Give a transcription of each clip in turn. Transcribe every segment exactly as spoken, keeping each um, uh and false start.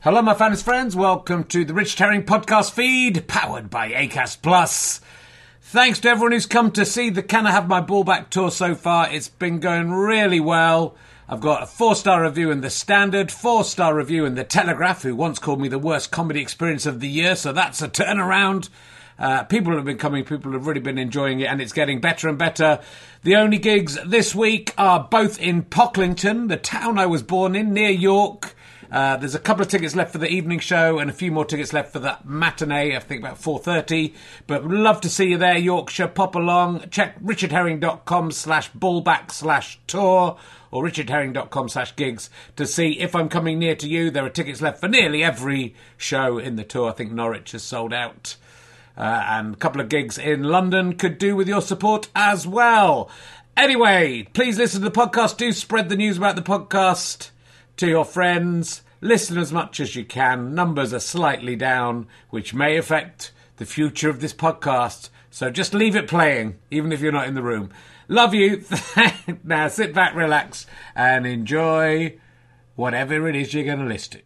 Hello, my fans friends. Welcome to the Richard Herring podcast feed, powered by Acast Plus. Thanks to everyone who's come to see the Can I Have My Ball Back tour so far. It's been going really well. I've got a four-star review in The Standard, four-star review in The Telegraph, who once called me the worst comedy experience of the year, so that's a turnaround. Uh, people have been coming, people have really been enjoying it, and it's getting better and better. The only gigs this week are both in Pocklington, the town I was born in, near York. Uh, there's a couple of tickets left for the evening show and a few more tickets left for the matinee, I think about four thirty. But we'd love to see you there, Yorkshire. Pop along. Check richardherring.com slash ballback slash tour or richardherring.com slash gigs to see if I'm coming near to you. There are tickets left for nearly every show in the tour. I think Norwich has sold out. Uh, and a couple of gigs in London could do with your support as well. Anyway, please listen to the podcast. Do spread the news about the podcast to your friends. Listen as much as you can. Numbers are slightly down, which may affect the future of this podcast. So just leave it playing, even if you're not in the room. Love you. Now sit back, relax, and enjoy whatever it is you're going to listen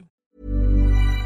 to.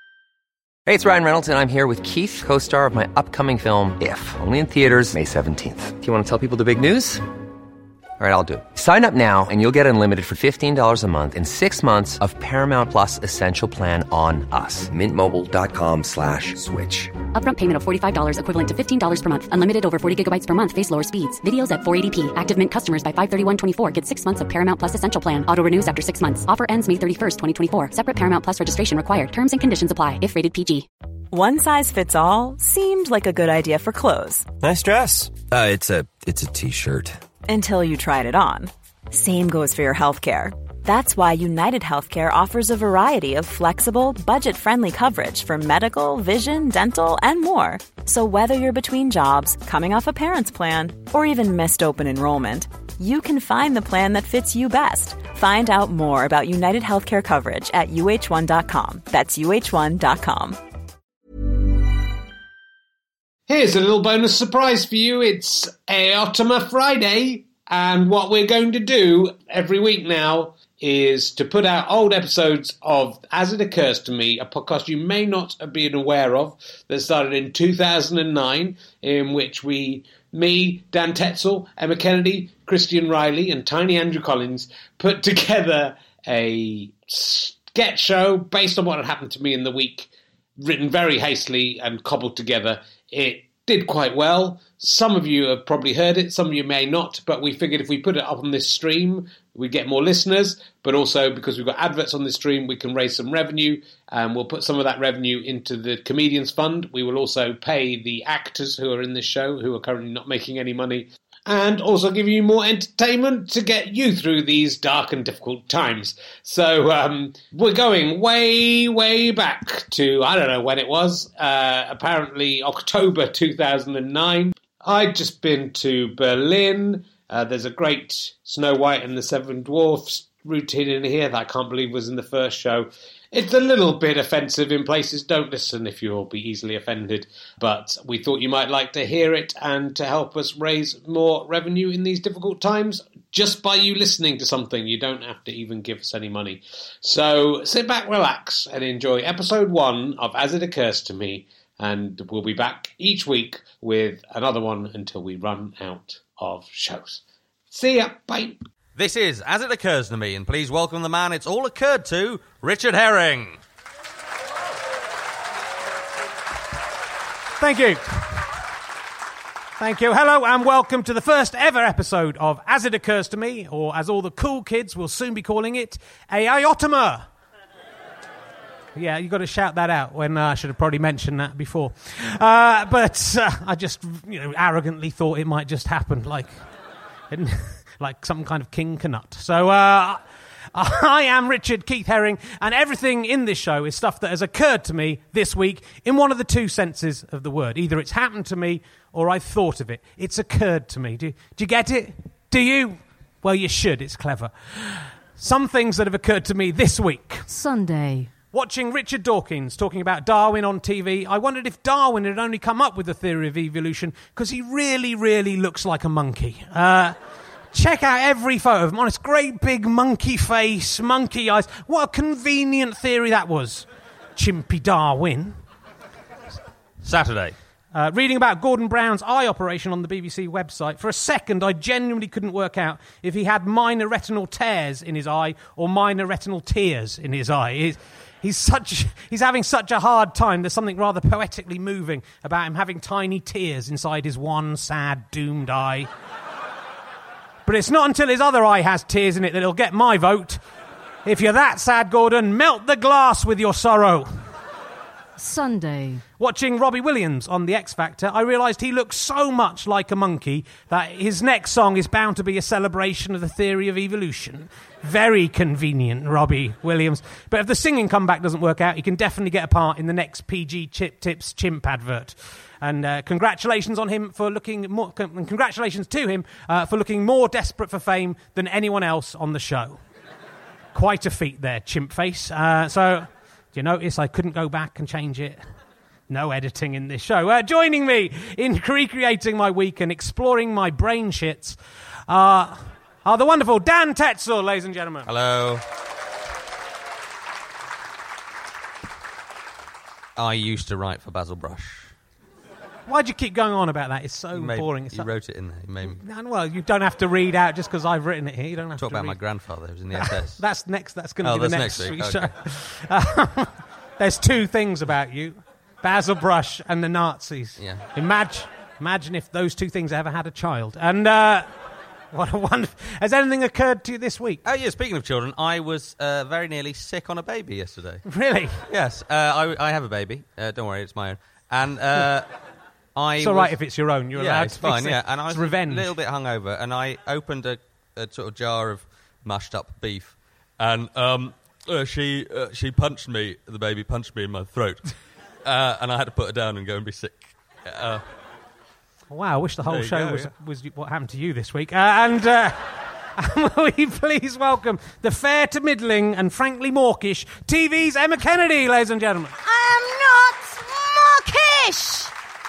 Hey, it's Ryan Reynolds, and I'm here with Keith, co-star of my upcoming film, If, only in theaters May seventeenth. Do you want to tell people the big news? All right, I'll do it. Sign up now and you'll get unlimited for fifteen dollars a month and six months of Paramount Plus Essential Plan on us. Mint Mobile dot com slash switch. Upfront payment of forty-five dollars equivalent to fifteen dollars per month. Unlimited over forty gigabytes per month. Face lower speeds. Videos at four eighty p. Active Mint customers by five thirty-one twenty-four get six months of Paramount Plus Essential Plan. Auto renews after six months. Offer ends May thirty-first, twenty twenty-four. Separate Paramount Plus registration required. Terms and conditions apply if rated P G. One size fits all seemed like a good idea for clothes. Nice dress. Uh, it's a it's a t-shirt. Until you tried it on. Same goes for your healthcare. That's why United Healthcare offers a variety of flexible, budget-friendly coverage for medical, vision, dental, and more. So whether you're between jobs, coming off a parent's plan, or even missed open enrollment, you can find the plan that fits you best. Find out more about United Healthcare coverage at U H one dot com. That's U H one dot com. Here's a little bonus surprise for you. It's Aotama Friday, and what we're going to do every week now is to put out old episodes of As It Occurs to Me, a podcast you may not have been aware of, that started in two thousand nine, in which we, me, Dan Tetzel, Emma Kennedy, Christian Riley, and Tiny Andrew Collins put together a sketch show based on what had happened to me in the week, written very hastily and cobbled together. It did quite well. Some of you have probably heard it, some of you may not, but we figured if we put it up on this stream, we get more listeners, but also because we've got adverts on this stream, we can raise some revenue, and we'll put some of that revenue into the Comedians Fund. We will also pay the actors who are in this show, who are currently not making any money, and also give you more entertainment to get you through these dark and difficult times. So um, we're going way, way back to, I don't know when it was, uh, apparently October two thousand nine. I'd just been to Berlin. Uh, there's a great Snow White and the Seven Dwarfs routine in here that I can't believe was in the first show. It's a little bit offensive in places. Don't listen if you'll be easily offended. But we thought you might like to hear it and to help us raise more revenue in these difficult times just by you listening to something. You don't have to even give us any money. So sit back, relax, and enjoy episode one of As It Occurs to Me. And we'll be back each week with another one until we run out of shows. See ya. Bye. This is As It Occurs to Me, and please welcome the man it's all occurred to, Richard Herring. Thank you. Thank you. Hello and welcome to the first ever episode of As It Occurs to Me, or as all the cool kids will soon be calling it, Aotama. Yeah, you got to shout that out when uh, I should have probably mentioned that before. Uh, but uh, I just, you know, arrogantly thought it might just happen, like, like some kind of king canut. So uh, I am Richard Keith Herring, and everything in this show is stuff that has occurred to me this week in one of the two senses of the word. Either it's happened to me or I thought of it. It's occurred to me. Do, do you get it? Do you? Well, you should. It's clever. Some things that have occurred to me this week. Sunday. Watching Richard Dawkins talking about Darwin on T V, I wondered if Darwin had only come up with the theory of evolution because he really, really looks like a monkey. Uh, check out every photo of him. Honest, great big monkey face, monkey eyes. What a convenient theory that was. Chimpy Darwin. Saturday. Uh, reading about Gordon Brown's eye operation on the B B C website, for a second I genuinely couldn't work out if he had minor retinal tears in his eye or minor retinal tears in his eye. He's, he's, such, he's having such a hard time. There's something rather poetically moving about him having tiny tears inside his one sad, doomed eye. But it's not until his other eye has tears in it that he'll get my vote. If you're that sad, Gordon, melt the glass with your sorrow. Sunday. Watching Robbie Williams on The X Factor, I realised he looks so much like a monkey that his next song is bound to be a celebration of the theory of evolution. Very convenient, Robbie Williams. But if the singing comeback doesn't work out, he can definitely get a part in the next P G Chip Tips chimp advert. And uh, congratulations on him for looking more, and congratulations to him uh, for looking more desperate for fame than anyone else on the show. Quite a feat there, chimp face. Uh, so... You notice I couldn't go back and change it? No editing in this show. Uh, joining me in recreating my week and exploring my brain shits uh, are the wonderful Dan Tetzel, ladies and gentlemen. Hello. I used to write for Basil Brush. Why'd you keep going on about that? It's so You made- boring. It's You so- wrote it in there. You made me No, well, you don't have to read out just because I've written it here. You don't have talk to about read. my grandfather who was in the S S. That's next. That's going to Oh, be the that's next, next week, show. okay. Uh, there's two things about you: Basil Brush and the Nazis. Yeah. Imagine, imagine if those two things ever had a child. And uh, what a wonderful. Has anything occurred to you this week? Oh, yeah, speaking of children, I was uh, very nearly sick on a baby yesterday. Really? Yes, uh, I, I have a baby. Uh, don't worry, it's my own. And uh, I It's all was, right if it's your own. You're yeah, allowed it's to be fine, sick. yeah. And I It's was revenge. a little bit hungover, and I opened a, a sort of jar of mushed up beef, and um, uh, she uh, she punched me, the baby punched me in my throat, uh, and I had to put her down and go and be sick. Uh, Wow, I wish the whole There you show go, was, yeah. was what happened to you this week. Uh, and uh, will you please welcome the fair to middling and frankly mawkish T V's Emma Kennedy, ladies and gentlemen. I am not mawkish!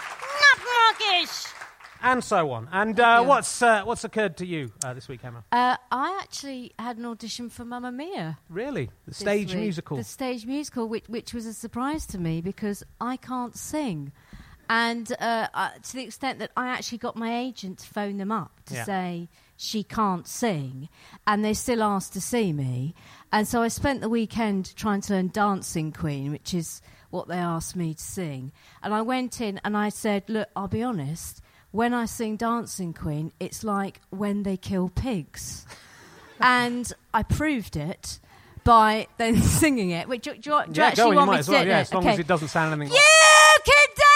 Not mawkish! And so on. And uh, what's uh, what's occurred to you uh, this week, Emma? Uh, I actually had an audition for Mamma Mia. Really? The this stage week. musical? The stage musical, which, which was a surprise to me because I can't sing. And uh, uh, to the extent that I actually got my agent to phone them up to Yeah. say she can't sing, and they still asked to see me. And so I spent the weekend trying to learn Dancing Queen, which is what they asked me to sing. And I went in and I said, look, I'll be honest, when I sing Dancing Queen, it's like when they kill pigs. And I proved it by then singing it. Wait, do, do, do you yeah, actually go on, you want might me as to well, do it? yeah, No, as long okay. as it doesn't sound anything You like... can dance!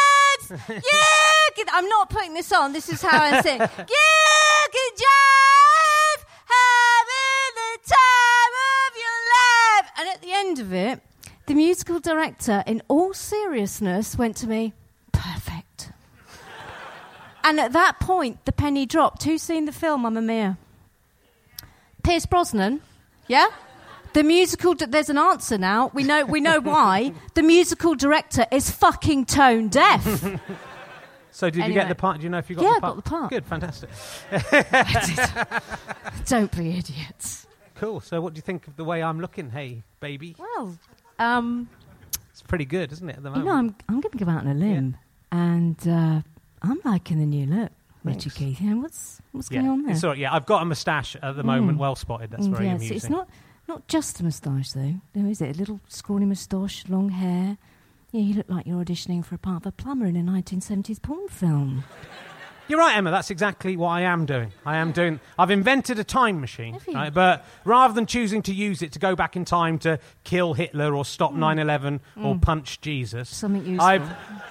You can... I'm not putting this on. This is how I sing. You can jive, having the time of your life. And at the end of it, the musical director, in all seriousness, went to me, perfect. And at that point, the penny dropped. Who's seen the film, Mamma Mia? Pierce Brosnan, yeah? The musical, di- there's an answer now. We know, we know why. The musical director is fucking tone deaf. So did you Anyway. get the part? Do you know if you got Yeah, the I part? got the part. Good, fantastic. Don't be idiots. Cool. So what do you think of the way I'm looking? Hey, baby. Well, um, It's pretty good, isn't it, at the you moment? know, I'm I'm going to go out on a limb, and uh, I'm liking the new look, Richie Keith. You know, what's what's yeah. going on there? It's all right, yeah, I've got a moustache at the moment. Mm. Well spotted. That's Mm, very yes, amusing. it's not not just a moustache though. No, is it? A little scrawny moustache, long hair. Yeah, you look like you're auditioning for a part of a plumber in a nineteen seventies porn film. You're right, Emma. That's exactly what I am doing. I am doing. I've invented a time machine, Have you? right? But rather than choosing to use it to go back in time to kill Hitler or stop nine eleven or punch Jesus, Mm. Something useful. I've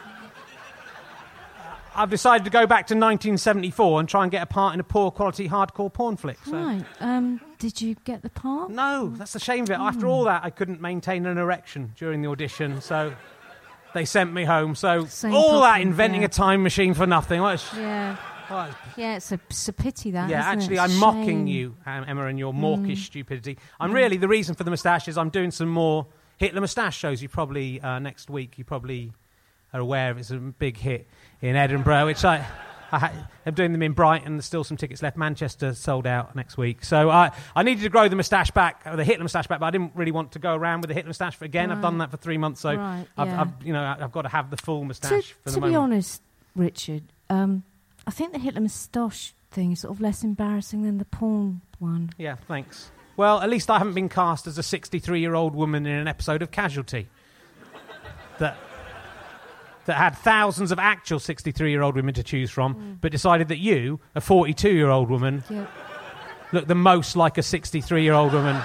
I've decided to go back to nineteen seventy-four and try and get a part in a poor quality hardcore porn flick. So. Right. Um, did you get the part? No, that's the shame of it. After all that, I couldn't maintain an erection during the audition, so they sent me home. So Same all that problem, inventing yeah. a time machine for nothing. What a sh- Yeah. what a- Yeah, it's a, it's a pity that. yeah, isn't it? actually, It's I'm a mocking shame. you, um, Emma, and your mawkish stupidity. I'm really, the reason for the moustache is I'm doing some more Hitler moustache shows. You probably, uh, next week, you probably are aware of it's a big hit in Edinburgh, which I... I I ha- I'm doing them in Brighton. There's still some tickets left. Manchester sold out next week. So I, I needed to grow the moustache back, or the Hitler moustache back, but I didn't really want to go around with the Hitler moustache for again. Right. I've done that for three months, so right, I've, yeah. I've, you know, I've got to have the full moustache to, for the to moment. be honest, Richard, um, I think the Hitler moustache thing is sort of less embarrassing than the porn one. Yeah, thanks. Well, at least I haven't been cast as a sixty-three-year-old woman in an episode of Casualty that that had thousands of actual sixty-three-year-old women to choose from, mm. but decided that you, a forty-two-year-old woman, yep. look the most like a sixty-three-year-old woman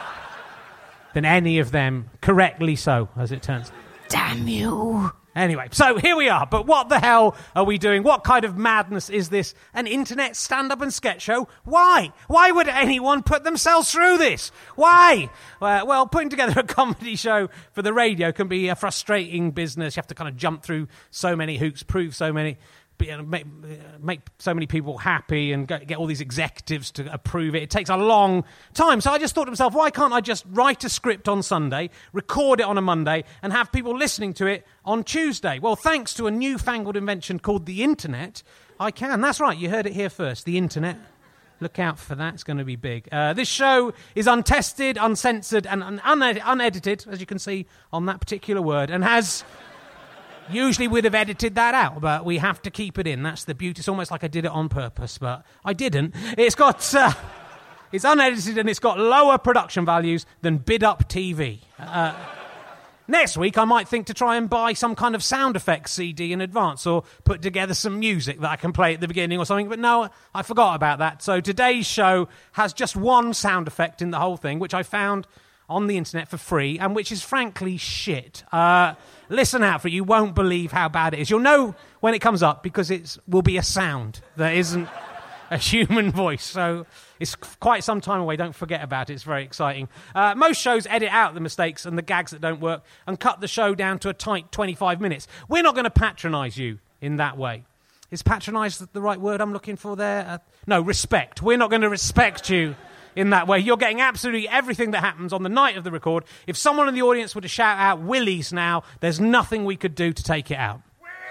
than any of them, correctly so, as it turns out. Damn you. Anyway, so here we are. But what the hell are we doing? What kind of madness is this? An internet stand-up and sketch show? Why? Why would anyone put themselves through this? Why? Uh, well, putting together a comedy show for the radio can be a frustrating business. You have to kind of jump through so many hoops, prove so many... You know, make, make so many people happy and get all these executives to approve it. It takes a long time. So I just thought to myself, why can't I just write a script on Sunday, record it on a Monday, and have people listening to it on Tuesday? Well, thanks to a newfangled invention called the internet, I can. That's right, you heard it here first, the internet. Look out for that, it's going to be big. Uh, this show is untested, uncensored, and un- uned- unedited, as you can see on that particular word, and has... Usually we'd have edited that out, but we have to keep it in. That's the beauty. It's almost like I did it on purpose, but I didn't. It's got, uh, it's unedited and it's got lower production values than Bid Up T V. Uh, next week I might think to try and buy some kind of sound effects C D in advance or put together some music that I can play at the beginning or something, but no, I forgot about that. So today's show has just one sound effect in the whole thing, which I found on the internet for free, and which is frankly shit. Uh, listen out for it. You won't believe how bad it is. You'll know when it comes up because it will be a sound that isn't a human voice. So it's quite some time away. Don't forget about it. It's very exciting. Uh, most shows edit out the mistakes and the gags that don't work and cut the show down to a tight twenty-five minutes. We're not going to patronise you in that way. Is patronise the right word I'm looking for there? Uh, no, respect. We're not going to respect you in that way. You're getting absolutely everything that happens on the night of the record. If someone in the audience were to shout out Willies now, there's nothing we could do to take it out.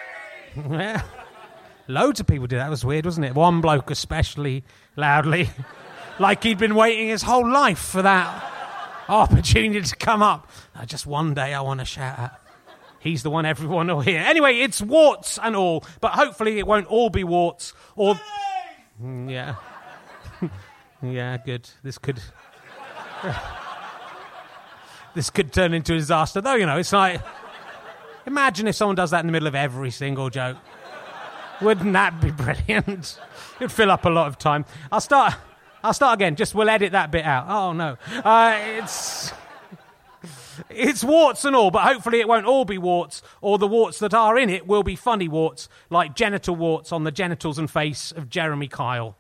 Yeah. Loads of people did that. It was weird, wasn't it? One bloke especially loudly, like he'd been waiting his whole life for that opportunity to come up. Oh, just one day I want to shout out. He's the one everyone will hear. Anyway, it's warts and all, but hopefully it won't all be warts or... Yeah. Yeah, good. This could... this could turn into a disaster, though, you know. It's like... Imagine if someone does that in the middle of every single joke. Wouldn't that be brilliant? It'd fill up a lot of time. I'll start... I'll start again. Just we'll edit that bit out. Oh, no. Uh, it's... It's warts and all, but hopefully it won't all be warts, or the warts that are in it will be funny warts, like genital warts on the genitals and face of Jeremy Kyle.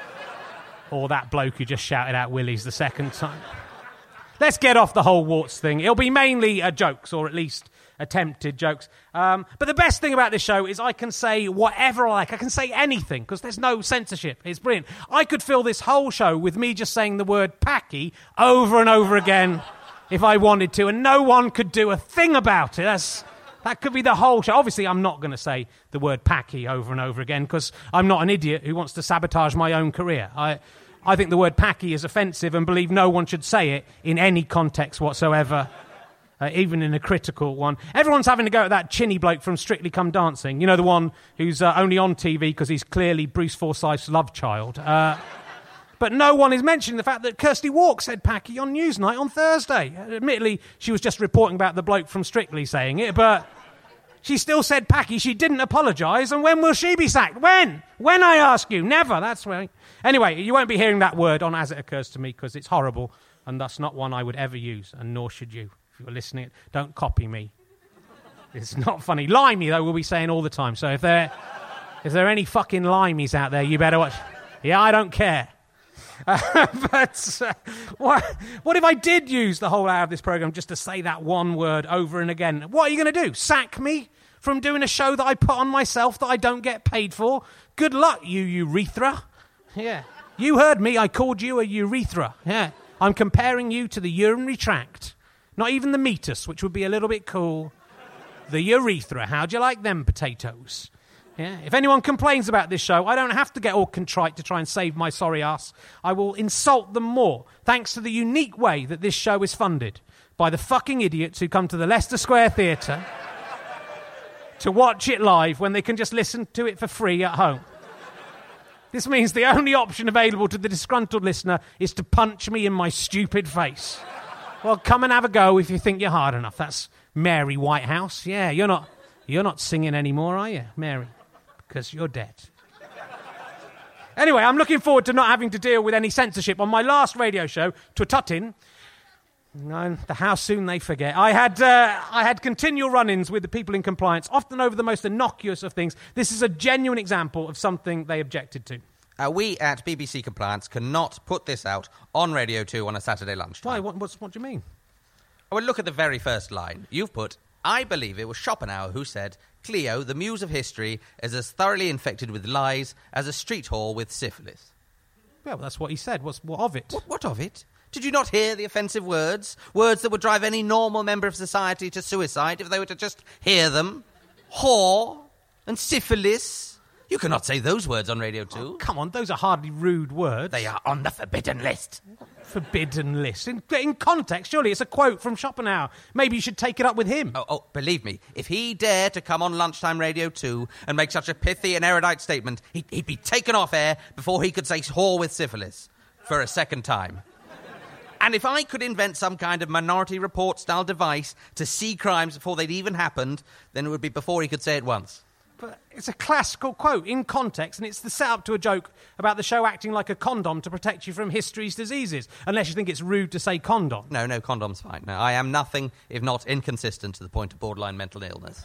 Or that bloke who just shouted out Willies the second time. Let's get off the whole warts thing. It'll be mainly uh, jokes, or at least attempted jokes. Um, but the best thing about this show is I can say whatever I like. I can say anything, because there's no censorship. It's brilliant. I could fill this whole show with me just saying the word packy over and over again if I wanted to, and no one could do a thing about it. That's... That could be the whole show. Obviously, I'm not going to say the word packy over and over again because I'm not an idiot who wants to sabotage my own career. I, I think the word packy is offensive and believe no one should say it in any context whatsoever, uh, even in a critical one. Everyone's having to go at that chinny bloke from Strictly Come Dancing. You know, the one who's uh, only on T V because he's clearly Bruce Forsyth's love child. Uh, but no one is mentioning the fact that Kirsty Walk said packy on Newsnight on Thursday. Admittedly, she was just reporting about the bloke from Strictly saying it, but she still said packy. She didn't apologise, and when will she be sacked? When? When, I ask you? Never. That's right. Anyway, you won't be hearing that word on As It Occurs to Me because it's horrible, and that's not one I would ever use, and nor should you. If you're listening, don't copy me. It's not funny. Limey, though, we'll be saying all the time, so if there, if there are any fucking limeys out there, you better watch. Yeah, I don't care. Uh, but uh, what, what if I did use the whole hour of this programme just to say that one word over and again? What are you going to do? Sack me from doing a show that I put on myself that I don't get paid for? Good luck, you urethra. Yeah. You heard me. I called you a urethra. Yeah. I'm comparing you to the urinary tract. Not even the meatus, which would be a little bit cool. The urethra. How'd you like them potatoes? Yeah. If anyone complains about this show, I don't have to get all contrite to try and save my sorry ass. I will insult them more, thanks to the unique way that this show is funded by the fucking idiots who come to the Leicester Square Theatre to watch it live when they can just listen to it for free at home. This means the only option available to the disgruntled listener is to punch me in my stupid face. Well, come and have a go if you think you're hard enough. That's Mary Whitehouse. Yeah, you're not you're not singing anymore, are you, Mary? Because you're dead. Anyway, I'm looking forward to not having to deal with any censorship. On my last radio show, Twatutin, no, the how soon they forget. I had uh, I had continual run-ins with the people in compliance, often over the most innocuous of things. This is a genuine example of something they objected to. Uh, we at B B C Compliance cannot put this out on Radio two on a Saturday lunchtime. Why? What, what's, what do you mean? Well, look at the very first line. You've put, I believe it was Schopenhauer who said, Cleo, the muse of history, is as thoroughly infected with lies as a street whore with syphilis. Well, that's what he said. What's what of it? What, what of it? Did you not hear the offensive words? Words that would drive any normal member of society to suicide if they were to just hear them? Whore and syphilis. You cannot say those words on Radio two. Oh, come on, those are hardly rude words. They are on the forbidden list. Forbidden list. In, in context, surely it's a quote from Schopenhauer. Maybe you should take it up with him. Oh, oh, believe me, if he dared to come on Lunchtime Radio two and make such a pithy and erudite statement, he'd, he'd be taken off air before he could say whore with syphilis for a second time. And if I could invent some kind of Minority Report-style device to see crimes before they'd even happened, then it would be before he could say it once. But it's a classical quote in context, and it's the setup to a joke about the show acting like a condom to protect you from history's diseases, unless you think it's rude to say condom. No, no, condom's fine. No, I am nothing if not inconsistent to the point of borderline mental illness.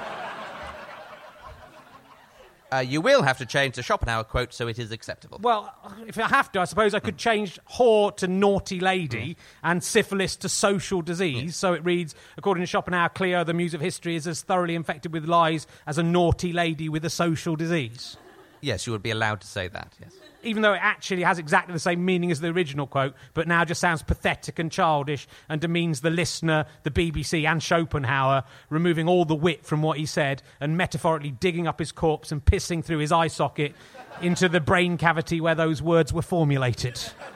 Uh, you will have to change the Schopenhauer quote so it is acceptable. Well, if I have to, I suppose I could change whore to naughty lady mm. and syphilis to social disease. Mm. So it reads, according to Schopenhauer, Cleo, the muse of history, is as thoroughly infected with lies as a naughty lady with a social disease. Yes, you would be allowed to say that, yes. Even though it actually has exactly the same meaning as the original quote, but now just sounds pathetic and childish and demeans the listener, the B B C and Schopenhauer, removing all the wit from what he said and metaphorically digging up his corpse and pissing through his eye socket into the brain cavity where those words were formulated.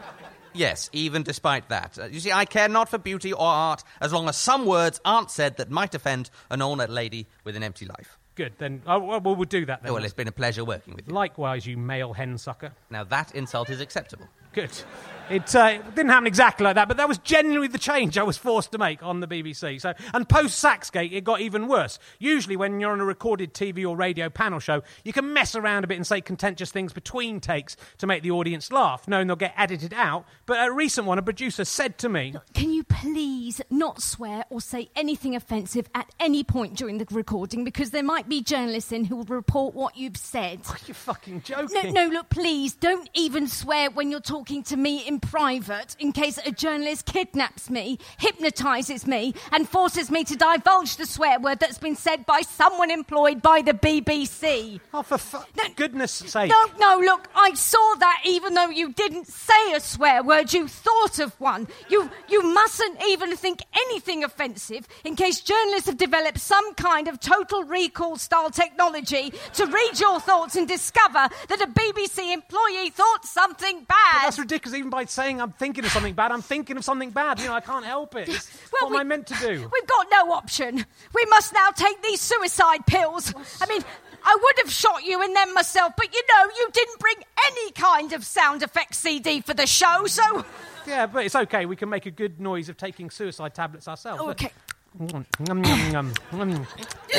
Yes, even despite that. Uh, you see, I care not for beauty or art as long as some words aren't said that might offend an old lady with an empty life. Good, then oh, well, we'll do that then. Oh, well, it's been a pleasure working with you. Likewise, you male hen sucker. Now, that insult is acceptable. Good. It, uh, it didn't happen exactly like that, but that was genuinely the change I was forced to make on the B B C. So, and post-Saxgate, it got even worse. Usually when you're on a recorded T V or radio panel show, you can mess around a bit and say contentious things between takes to make the audience laugh, knowing they'll get edited out. But a recent one, a producer said to me... Can you please not swear or say anything offensive at any point during the recording, because there might be journalists in who will report what you've said. Are you fucking joking? No, no, look, please, don't even swear when you're talking to me in private, in case a journalist kidnaps me, hypnotises me, and forces me to divulge the swear word that's been said by someone employed by the B B C. Oh, for fu- no, goodness sake. No, no, look, I saw that even though you didn't say a swear word, you thought of one. You, you mustn't even think anything offensive in case journalists have developed some kind of total recall-style technology to read your thoughts and discover that a B B C employee thought something bad. But that's ridiculous. Even by saying I'm thinking of something bad, I'm thinking of something bad. You know, I can't help it. It's well, what we, am I meant to do? We've got no option. We must now take these suicide pills. I mean, I would have shot you and then myself, but you know, you didn't bring any kind of sound effects C D for the show, so... Yeah, but it's okay. We can make a good noise of taking suicide tablets ourselves. Okay. But... Nom, nom, nom, nom.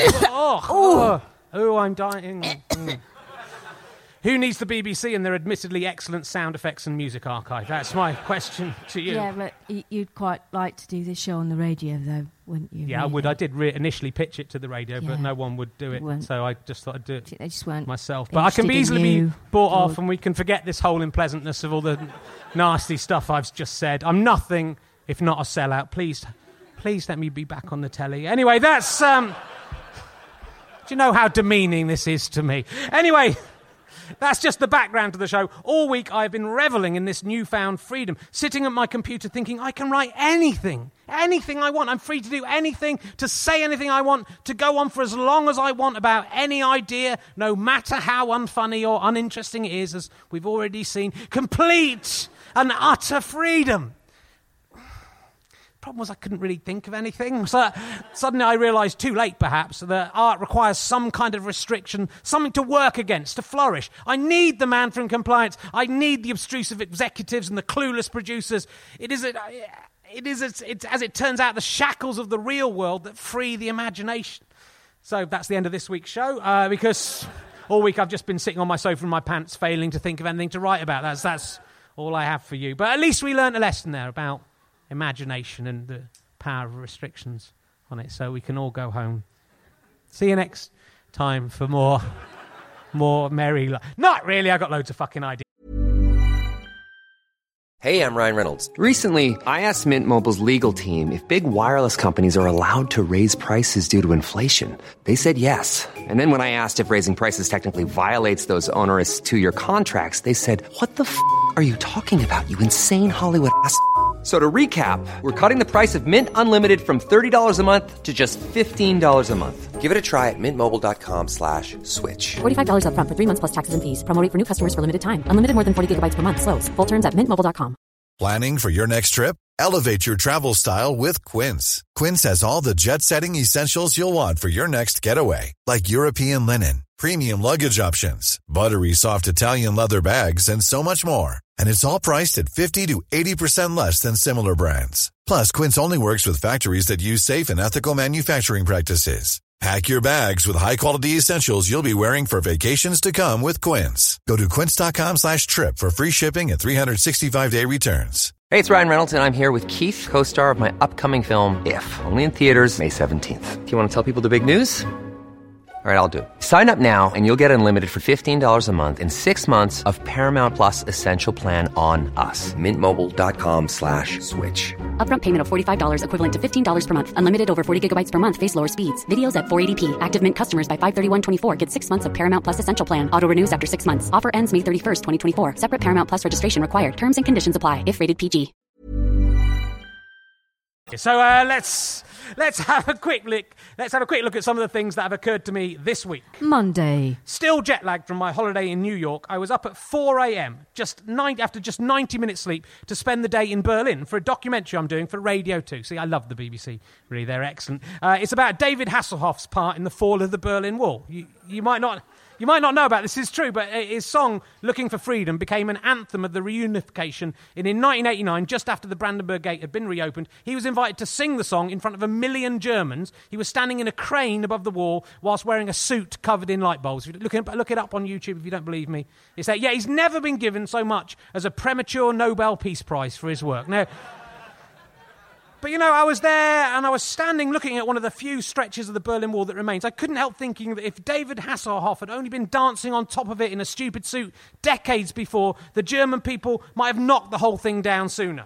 oh, oh, oh, I'm dying. Mm. Who needs the B B C and their admittedly excellent sound effects and music archive? That's my question to you. Yeah, but you'd quite like to do this show on the radio, though, wouldn't you? Yeah, really? I would. I did re- initially pitch it to the radio, yeah. but no one would do it, weren't. so I just thought I'd do it they just weren't myself. But I can be easily you, be bought George. off, and we can forget this whole unpleasantness of all the nasty stuff I've just said. I'm nothing if not a sellout. Please, please let me be back on the telly. Anyway, that's... Um, do you know how demeaning this is to me? Anyway... That's just the background to the show. All week I've been reveling in this newfound freedom, sitting at my computer thinking I can write anything, anything I want. I'm free to do anything, to say anything I want, to go on for as long as I want about any idea, no matter how unfunny or uninteresting it is, as we've already seen. Complete and utter freedom. Problem was I couldn't really think of anything. So suddenly I realised, too late perhaps, that art requires some kind of restriction, something to work against, to flourish. I need the man from compliance. I need the obtrusive executives and the clueless producers. It is, a, it is a, it's, as it turns out, the shackles of the real world that free the imagination. So that's the end of this week's show, uh, because all week I've just been sitting on my sofa in my pants, failing to think of anything to write about. That's, that's all I have for you. But at least we learnt a lesson there about imagination and the power of restrictions on it, so we can all go home. See you next time for more more merry li- Not really, I got loads of fucking ideas. Hey, I'm Ryan Reynolds. Recently, I asked Mint Mobile's legal team if big wireless companies are allowed to raise prices due to inflation. They said yes. And then when I asked if raising prices technically violates those onerous two-year contracts, they said, what the f*** are you talking about, you insane Hollywood ass f- So to recap, we're cutting the price of Mint Unlimited from thirty dollars a month to just fifteen dollars a month. Give it a try at mintmobile.com slash switch. forty-five dollars up front for three months plus taxes and fees. Promo rate for new customers for limited time. Unlimited more than forty gigabytes per month. Slows full terms at mint mobile dot com. Planning for your next trip? Elevate your travel style with Quince. Quince has all the jet-setting essentials you'll want for your next getaway, like European linen, premium luggage options, buttery soft Italian leather bags, and so much more. And it's all priced at fifty to eighty percent less than similar brands. Plus, Quince only works with factories that use safe and ethical manufacturing practices. Pack your bags with high-quality essentials you'll be wearing for vacations to come with Quince. Go to quince.com slash trip for free shipping and three sixty-five day returns. Hey, it's Ryan Reynolds, and I'm here with Keith, co-star of my upcoming film, If, only in theaters May seventeenth. Do you want to tell people the big news? All right, I'll do it. Sign up now and you'll get unlimited for fifteen dollars a month and six months of Paramount Plus Essential Plan on us. Mintmobile.com slash switch. Upfront payment of forty-five dollars equivalent to fifteen dollars per month. Unlimited over forty gigabytes per month. Face lower speeds. Videos at four eighty p. Active Mint customers by five thirty-one twenty-four get six months of Paramount Plus Essential Plan. Auto renews after six months. Offer ends May thirty-first, twenty twenty-four. Separate Paramount Plus registration required. Terms and conditions apply if rated P G. So uh, let's let's have a quick look. Let's have a quick look at some of the things that have occurred to me this week. Monday. Still jet lagged from my holiday in New York, I was up at four a.m. just nine, after just ninety minutes sleep to spend the day in Berlin for a documentary I'm doing for Radio two. See, I love the B B C. Really, they're excellent. Uh, it's about David Hasselhoff's part in the fall of the Berlin Wall. You, you might not. You might not know about this, it's true, but his song, Looking for Freedom, became an anthem of the reunification. And in nineteen eighty-nine, just after the Brandenburg Gate had been reopened, he was invited to sing the song in front of a million Germans. He was standing in a crane above the wall whilst wearing a suit covered in light bulbs. Look it, look it up on YouTube if you don't believe me. It's that, yeah, he's never been given so much as a premature Nobel Peace Prize for his work. Now, but, you know, I was there and I was standing looking at one of the few stretches of the Berlin Wall that remains. I couldn't help thinking that if David Hasselhoff had only been dancing on top of it in a stupid suit decades before, the German people might have knocked the whole thing down sooner.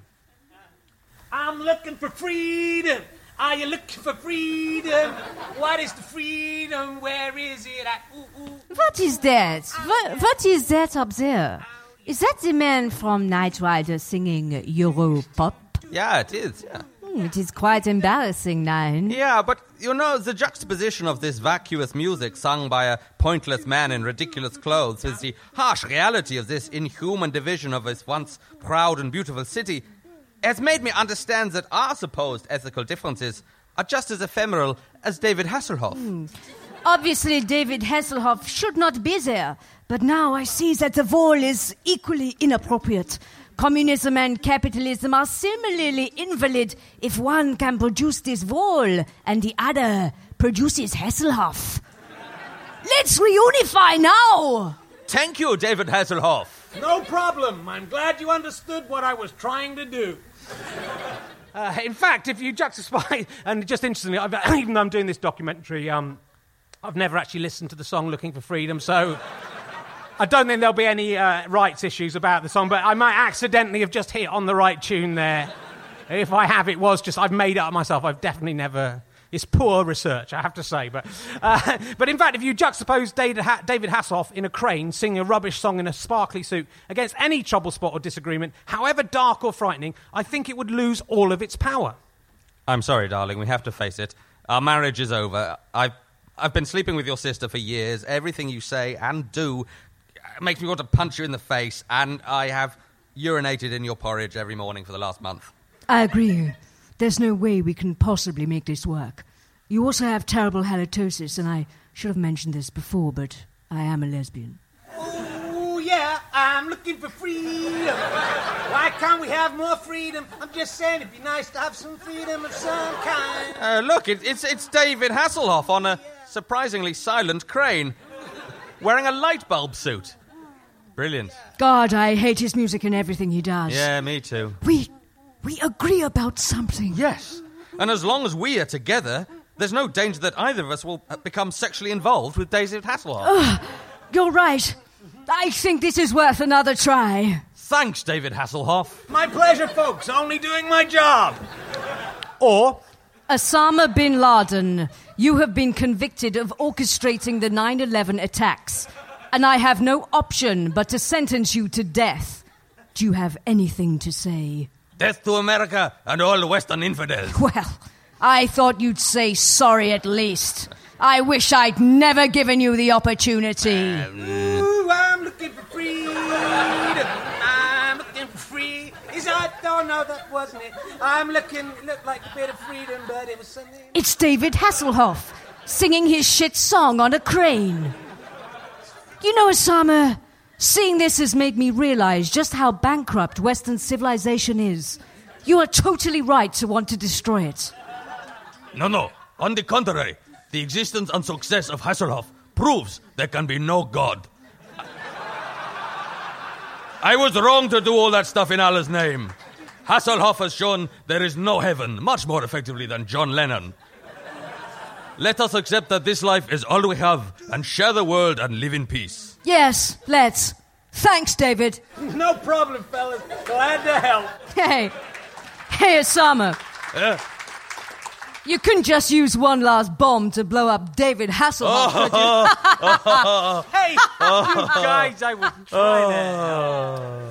I'm looking for freedom. Are you looking for freedom? What is the freedom? Where is it at? Ooh, ooh. What is that? What, what is that up there? Is that the man from Night Rider singing Europop? Yeah, it is, yeah. It is quite embarrassing, Nine. Yeah, but, you know, the juxtaposition of this vacuous music sung by a pointless man in ridiculous clothes with the harsh reality of this inhuman division of this once proud and beautiful city has made me understand that our supposed ethical differences are just as ephemeral as David Hasselhoff. Mm. Obviously, David Hasselhoff should not be there, but now I see that the wall is equally inappropriate. Communism and capitalism are similarly invalid if one can produce this wall and the other produces Hasselhoff. Let's reunify now! Thank you, David Hasselhoff. No problem. I'm glad you understood what I was trying to do. Uh, in fact, if you juxtapose, and just interestingly, I've, even though I'm doing this documentary, um, I've never actually listened to the song Looking for Freedom, so I don't think there'll be any uh, rights issues about the song, but I might accidentally have just hit on the right tune there. If I have, it was just, I've made it up myself. I've definitely never It's poor research, I have to say. But uh, but in fact, if you juxtapose David, ha- David Hasselhoff in a crane singing a rubbish song in a sparkly suit against any trouble spot or disagreement, however dark or frightening, I think it would lose all of its power. I'm sorry, darling, we have to face it. Our marriage is over. I've, I've been sleeping with your sister for years. Everything you say and do makes me want to punch you in the face, and I have urinated in your porridge every morning for the last month. I agree. There's no way we can possibly make this work. You also have terrible halitosis, and I should have mentioned this before, but I am a lesbian. Oh, yeah, I'm looking for freedom. Why can't we have more freedom? I'm just saying it'd be nice to have some freedom of some kind. Uh, look, it, it's, it's David Hasselhoff on a surprisingly silent crane, wearing a light bulb suit. Brilliant. God, I hate his music and everything he does. Yeah, me too. We... we agree about something. Yes. And as long as we are together, there's no danger that either of us will become sexually involved with David Hasselhoff. Ugh, you're right. I think this is worth another try. Thanks, David Hasselhoff. My pleasure, folks. Only doing my job. Or... Osama bin Laden, you have been convicted of orchestrating the nine eleven attacks, and I have no option but to sentence you to death. Do you have anything to say? Death to America and all the Western infidels. Well, I thought you'd say sorry at least. I wish I'd never given you the opportunity. Ooh, I'm looking for freedom. I'm looking for free. Is that? Oh, no, that wasn't it. I'm looking, it looked like a bit of freedom, but it was something. It's David Hasselhoff, singing his shit song on a crane. You know, Osama, seeing this has made me realize just how bankrupt Western civilization is. You are totally right to want to destroy it. No, no. On the contrary, the existence and success of Hasselhoff proves there can be no God. I was wrong to do all that stuff in Allah's name. Hasselhoff has shown there is no heaven much more effectively than John Lennon. Let us accept that this life is all we have and share the world and live in peace. Yes, let's. Thanks, David. No problem, fellas. Glad to help. Hey. Hey, Osama. Yeah. You couldn't just use one last bomb to blow up David Hasselhoff, could you? Hey, you guys, I wasn't trying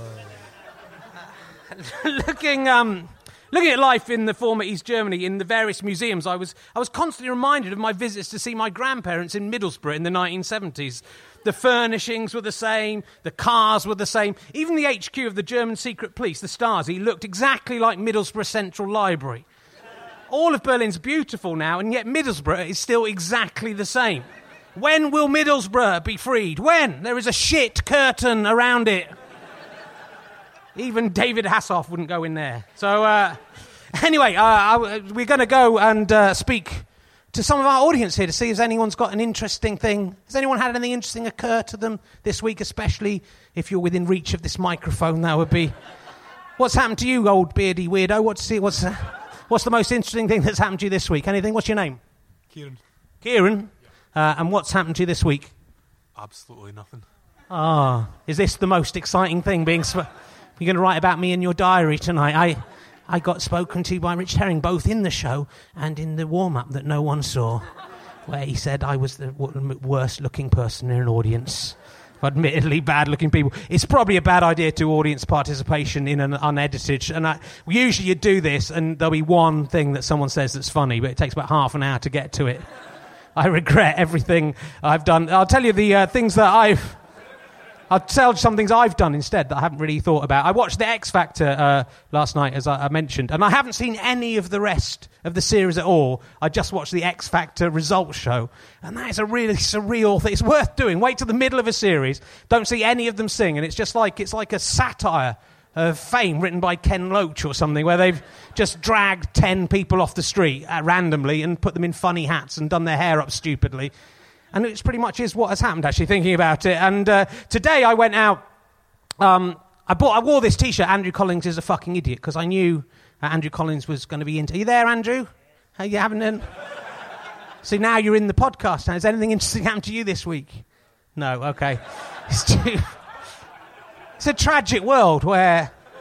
to. Looking, um... Looking at life in the former East Germany in the various museums, I was I was constantly reminded of my visits to see my grandparents in Middlesbrough in the nineteen seventies. The furnishings were the same, the cars were the same. Even the H Q of the German secret police, the Stasi, looked exactly like Middlesbrough Central Library. All of Berlin's beautiful now, and yet Middlesbrough is still exactly the same. When will Middlesbrough be freed? When? There is a shit curtain around it. Even David Hasselhoff wouldn't go in there. So, uh, anyway, uh, I, we're going to go and uh, speak to some of our audience here to see if anyone's got an interesting thing. Has anyone had anything interesting occur to them this week, especially if you're within reach of this microphone? That would be... What's happened to you, old beardy weirdo? What's what's uh, what's the most interesting thing that's happened to you this week? Anything? What's your name? Kieran. Kieran? Yeah. Uh, and what's happened to you this week? Absolutely nothing. Ah, is this the most exciting thing being... Sp- You're going to write about me in your diary tonight. I I got spoken to by Rich Herring, both in the show and in the warm-up that no one saw, where he said I was the worst-looking person in an audience. Admittedly, bad-looking people. It's probably a bad idea to audience participation in an unedited... And I, usually you do this, and there'll be one thing that someone says that's funny, but it takes about half an hour to get to it. I regret everything I've done. I'll tell you the uh, things that I've... I'll tell you some things I've done instead that I haven't really thought about. I watched The X Factor uh, last night, as I, I mentioned, and I haven't seen any of the rest of the series at all. I just watched the X Factor results show, and that is a really surreal thing. It's worth doing. Wait till the middle of a series, don't see any of them sing, and it's just like it's like a satire of Fame written by Ken Loach or something, where they've just dragged ten people off the street uh, randomly and put them in funny hats and done their hair up stupidly. And it's pretty much is what has happened, actually, thinking about it. And uh, today I went out, um, I bought, I wore this T-shirt, Andrew Collins is a fucking idiot, because I knew uh, Andrew Collins was going to be into... Are you there, Andrew? Are you having an... So now you're in the podcast. Now, has anything interesting happened to you this week? No, okay. It's, too... it's a tragic world where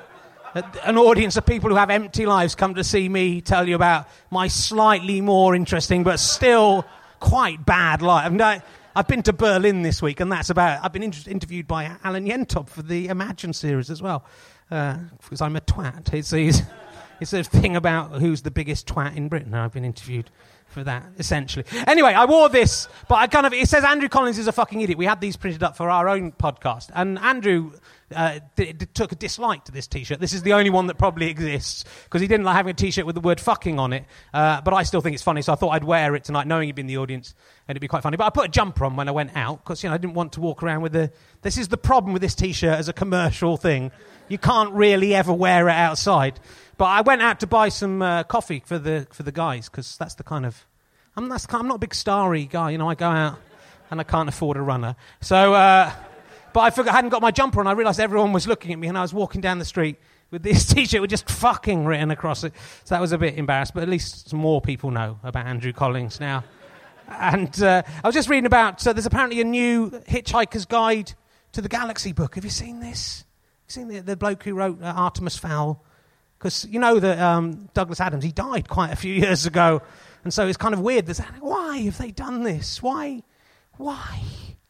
an audience of people who have empty lives come to see me tell you about my slightly more interesting but still quite bad life. I mean, I, I've been to Berlin this week, and that's about... I've been inter- interviewed by Alan Yentop for the Imagine series as well, uh, because I'm a twat. It's, it's, it's a thing about who's the biggest twat in Britain. I've been interviewed for that, essentially. Anyway, I wore this, but I kind of... It says Andrew Collins is a fucking idiot. We had these printed up for our own podcast, and Andrew uh, d- d- took a dislike to this T-shirt. This is the only one that probably exists, because he didn't like having a T-shirt with the word fucking on it, uh, but I still think it's funny, so I thought I'd wear it tonight, knowing he'd be in the audience, and it'd be quite funny. But I put a jumper on when I went out, because, you know, I didn't want to walk around with the... This is the problem with this T-shirt as a commercial thing. You can't really ever wear it outside. But I went out to buy some uh, coffee for the for the guys, because that's the kind of... I'm, that's, I'm not a big starry guy, you know, I go out and I can't afford a runner. So, uh, but I forgot, I hadn't got my jumper on. I realised everyone was looking at me, and I was walking down the street with this T-shirt with just fucking written across it. So that was a bit embarrassed, but at least some more people know about Andrew Collins now. And uh, I was just reading about, so there's apparently a new Hitchhiker's Guide to the Galaxy book. Have you seen this? Have you seen the, the bloke who wrote uh, Artemis Fowl? Because you know that um, Douglas Adams, he died quite a few years ago. And so it's kind of weird. There's, why have they done this? Why? Why?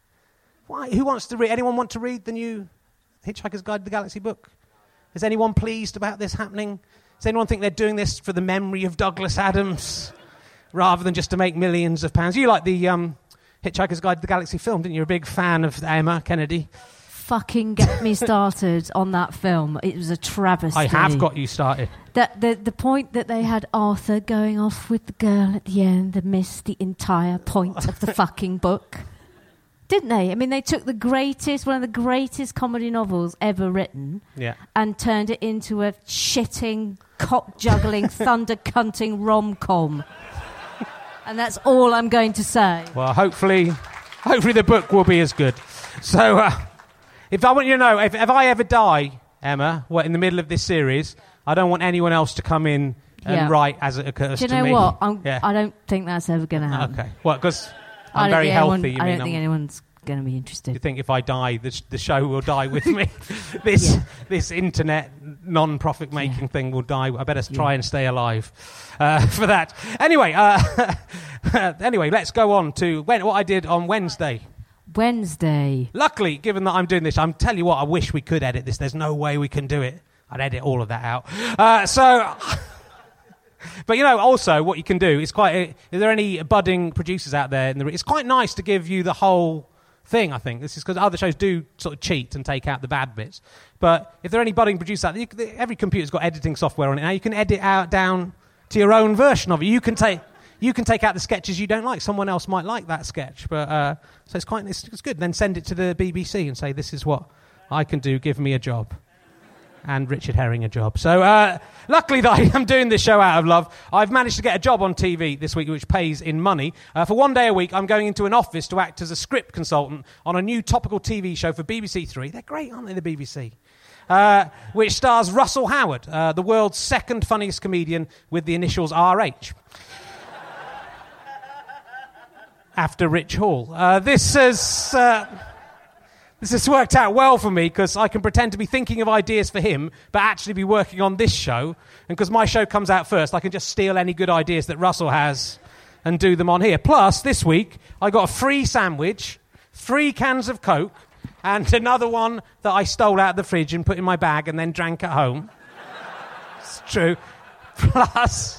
Why? Who wants to read? Anyone want to read the new Hitchhiker's Guide to the Galaxy book? Is anyone pleased about this happening? Does anyone think they're doing this for the memory of Douglas Adams rather than just to make millions of pounds? You like the um, Hitchhiker's Guide to the Galaxy film, didn't you? You're a big fan of Emma Kennedy. Fucking get me started on that film. It was a travesty. I have got you started. That the the point that they had Arthur going off with the girl at the end, they missed the entire point of the fucking book. Didn't they? I mean, they took the greatest, one of the greatest comedy novels ever written, yeah, and turned it into a shitting, cock-juggling, thunder-cunting rom-com. And that's all I'm going to say. Well, hopefully, hopefully the book will be as good. So... Uh, If I want you to know, if, if I ever die, Emma, what, in the middle of this series, I don't want anyone else to come in and yeah. write as it occurs to me. to Do you know me. what? I'm, yeah. I don't think that's ever going to happen. Okay. Well, because I'm very healthy. Anyone, you I mean, don't think I'm, anyone's going to be interested. You think if I die, the, sh- the show will die with me? this yeah. this internet non-profit making yeah. thing will die. I better try yeah. and stay alive uh, for that. Anyway, uh, anyway, let's go on to when, what I did on Wednesday. Wednesday. Luckily, given that I'm doing this, I'm tell you what, I wish we could edit this. There's no way we can do it. I'd edit all of that out. Uh, so, but you know, also what you can do is quite. A, are there any budding producers out there? In the, it's quite nice to give you the whole thing. I think this is because other shows do sort of cheat and take out the bad bits. But if there are any budding producers out there, you, every computer's got editing software on it now. You can edit out down to your own version of it. You can take. You can take out the sketches you don't like. Someone else might like that sketch, but uh, so it's quite it's, it's good. Then send it to the B B C and say, "This is what I can do. Give me a job," and Richard Herring a job. So uh, luckily that I am doing this show out of love, I've managed to get a job on T V this week, which pays in money. Uh, for one day a week, I'm going into an office to act as a script consultant on a new topical T V show for B B C Three. They're great, aren't they? The B B C. Uh, which stars Russell Howard, uh, the world's second funniest comedian with the initials R H. After Rich Hall. Uh, this has uh, this has worked out well for me because I can pretend to be thinking of ideas for him but actually be working on this show, and because my show comes out first, I can just steal any good ideas that Russell has and do them on here. Plus, this week, I got a free sandwich, three cans of Coke, and another one that I stole out of the fridge and put in my bag and then drank at home. It's true. Plus...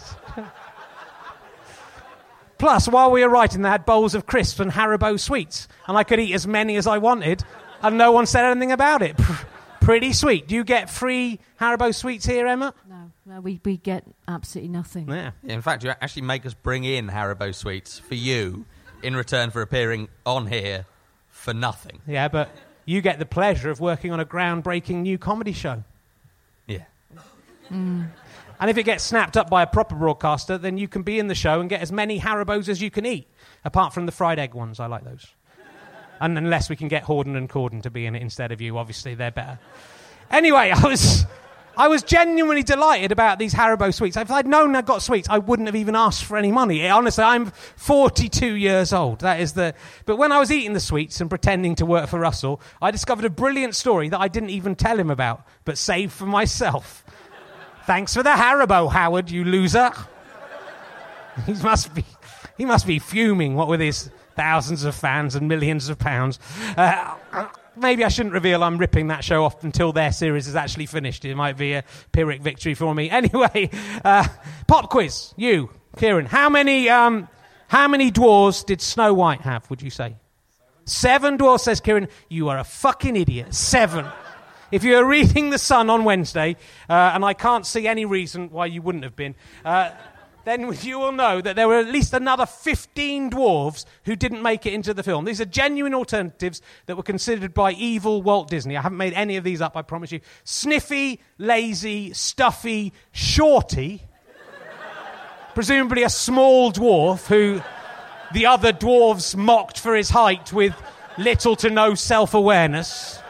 Plus, while we were writing, they had bowls of crisps and Haribo sweets, and I could eat as many as I wanted, and no one said anything about it. Pretty sweet. Do you get free Haribo sweets here, Emma? No, no, we, we get absolutely nothing. Yeah. Yeah, in fact, you actually make us bring in Haribo sweets for you in return for appearing on here for nothing. Yeah, but you get the pleasure of working on a groundbreaking new comedy show. Yeah. Mm. And if it gets snapped up by a proper broadcaster, then you can be in the show and get as many Haribos as you can eat, apart from the fried egg ones. I like those. And unless we can get Horden and Corden to be in it instead of you, obviously they're better. Anyway, I was I was genuinely delighted about these Haribo sweets. If I'd known I'd got sweets, I wouldn't have even asked for any money. Honestly, I'm forty-two years old. That is the. But when I was eating the sweets and pretending to work for Russell, I discovered a brilliant story that I didn't even tell him about, but saved for myself. Thanks for the Haribo, Howard, you loser. He must be, he must be fuming, what with his thousands of fans and millions of pounds. Uh, maybe I shouldn't reveal I'm ripping that show off until their series is actually finished. It might be a Pyrrhic victory for me. Anyway, uh, pop quiz. You, Kieran. How many, um, how many dwarves did Snow White have, would you say? Seven dwarves, says Kieran. You are a fucking idiot. Seven. If you were reading The Sun on Wednesday, uh, and I can't see any reason why you wouldn't have been, uh, then you will know that there were at least another fifteen dwarves who didn't make it into the film. These are genuine alternatives that were considered by evil Walt Disney. I haven't made any of these up, I promise you. Sniffy, lazy, stuffy, shorty, presumably a small dwarf who the other dwarves mocked for his height with little to no self-awareness.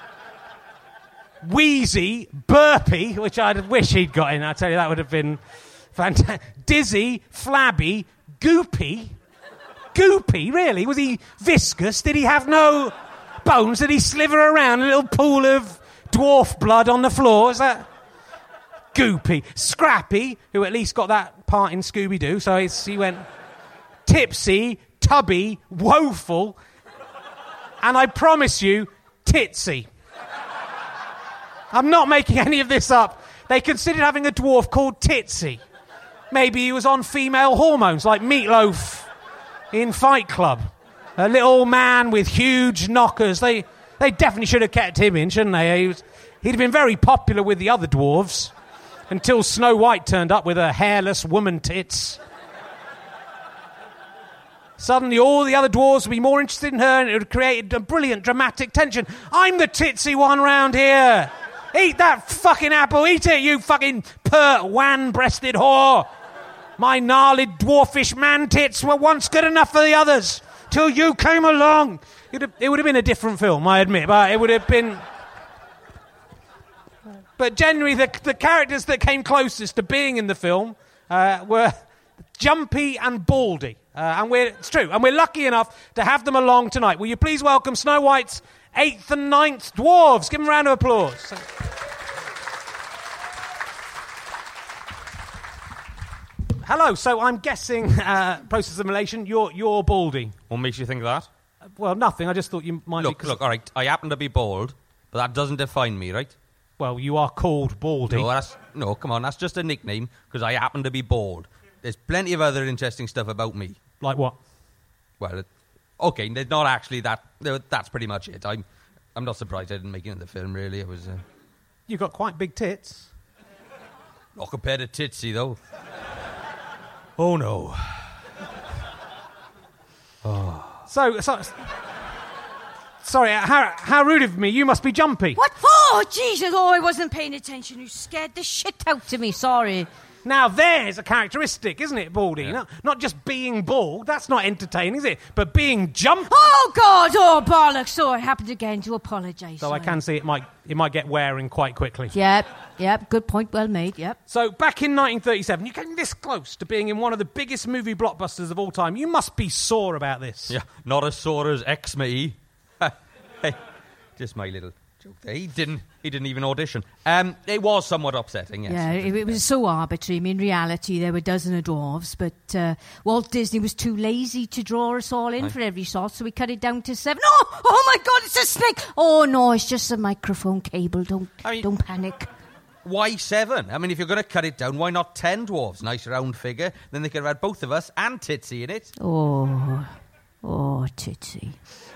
Wheezy, burpy, which I wish he'd got in. I tell you, that would have been fantastic. Dizzy, flabby, goopy. Goopy, really? Was he viscous? Did he have no bones? Did he sliver around a little pool of dwarf blood on the floor? Is that goopy? Scrappy, who at least got that part in Scooby-Doo, so it's, he went tipsy, tubby, woeful, and I promise you, titsy. I'm not making any of this up. They considered having a dwarf called Titsy. Maybe he was on female hormones, like Meatloaf in Fight Club. A little man with huge knockers. They they definitely should have kept him in, shouldn't they? He was, he'd have been very popular with the other dwarves until Snow White turned up with her hairless woman tits. Suddenly all the other dwarves would be more interested in her, and it would have created a brilliant dramatic tension. I'm the titsy one round here. Eat that fucking apple. Eat it, you fucking pert, wan-breasted whore. My gnarly, dwarfish man-tits were once good enough for the others, till you came along. It would have, it would have been a different film, I admit, but it would have been... But generally, the, the characters that came closest to being in the film uh, were Jumpy and Baldy. Uh, and we're, it's true, and we're lucky enough to have them along tonight. Will you please welcome Snow White's eighth and ninth dwarves? Give them a round of applause. Hello, so I'm guessing, uh, process of elimination, you're, you're Baldy. What makes you think that? Uh, well, nothing, I just thought you might look, be... Look, all right, I happen to be bald, but that doesn't define me, right? Well, you are called Baldy. No, that's, no come on, that's just a nickname, because I happen to be bald. There's plenty of other interesting stuff about me. Like what? Well, it, okay, there's not actually that. That's pretty much it. I'm, I'm not surprised I didn't make it in the film. Really, it was. Uh, You've got quite big tits. Not compared to Titsy, though. Oh no. Oh. So, so sorry. How how rude of me. You must be Jumpy. What? Oh Jesus! Oh, I wasn't paying attention. You scared the shit out of me. Sorry. Now, there's a characteristic, isn't it, Baldy? Yeah. Not, not just being bald, that's not entertaining, is it? But being Jumpy... Oh, God! Oh, bollocks! Oh, I happened again to apologise. So sorry. I can see it might it might get wearing quite quickly. Yep, yep, good point, well made, yep. So, back in nineteen thirty-seven, you came this close to being in one of the biggest movie blockbusters of all time. You must be sore about this. Yeah, not as sore as X-Me. Hey, just my little... He didn't. He didn't even audition. Um, it was somewhat upsetting. Yes. Yeah, it, it was so arbitrary. I mean, in reality, there were a dozen of dwarves, but uh, Walt Disney was too lazy to draw us all in Aye. for every shot, so we cut it down to seven. Oh, oh my God, it's a snake! Oh no, it's just a microphone cable. Don't, I mean, don't panic. Why seven? I mean, if you're going to cut it down, why not ten dwarves? Nice round figure. Then they could have had both of us and Titsy in it. Oh, oh, Titsy.